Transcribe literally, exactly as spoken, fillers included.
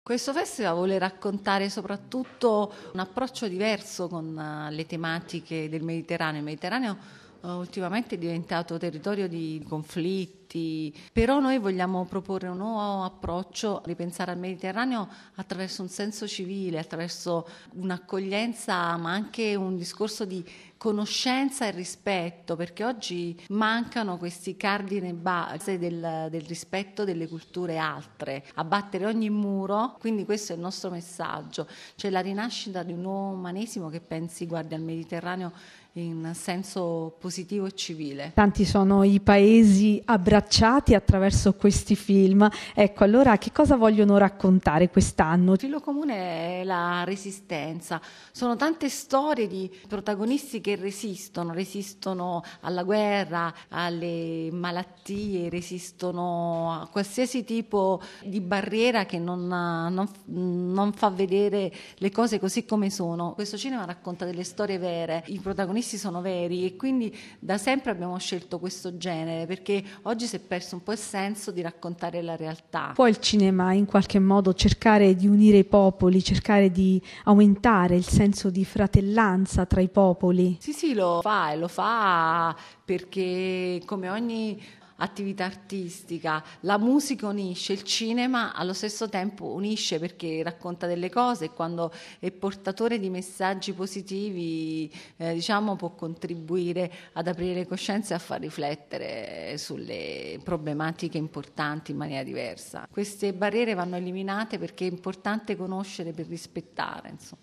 Questo festival vuole raccontare soprattutto un approccio diverso con eh, le tematiche del Mediterraneo. Il Mediterraneo eh, ultimamente è diventato territorio di conflitti, però noi vogliamo proporre un nuovo approccio, ripensare al Mediterraneo attraverso un senso civile, attraverso un'accoglienza, ma anche un discorso di conoscenza e rispetto, perché oggi mancano questi cardini base del, del rispetto delle culture altre, abbattere ogni muro, quindi questo è il nostro messaggio, cioè la rinascita di un nuovo umanesimo che pensi, guardi al Mediterraneo in senso positivo e civile. Tanti sono i paesi abbracciati attraverso questi film. Ecco, allora che cosa vogliono raccontare quest'anno? Il filo comune è la resistenza, sono tante storie di protagonisti che resistono, resistono alla guerra, alle malattie, resistono a qualsiasi tipo di barriera che non, non, non fa vedere le cose così come sono. Questo cinema racconta delle storie vere, i protagonisti sono veri e quindi da sempre abbiamo scelto questo genere perché oggi si è perso un po' il senso di raccontare la realtà. Può il cinema in qualche modo cercare di unire i popoli, cercare di aumentare il senso di fratellanza tra i popoli? Sì, sì, lo fa e lo fa perché come ogni attività artistica, la musica unisce, il cinema allo stesso tempo unisce perché racconta delle cose e quando è portatore di messaggi positivi, eh, diciamo, può contribuire ad aprire le coscienze e a far riflettere sulle problematiche importanti in maniera diversa. Queste barriere vanno eliminate perché è importante conoscere per rispettare, insomma.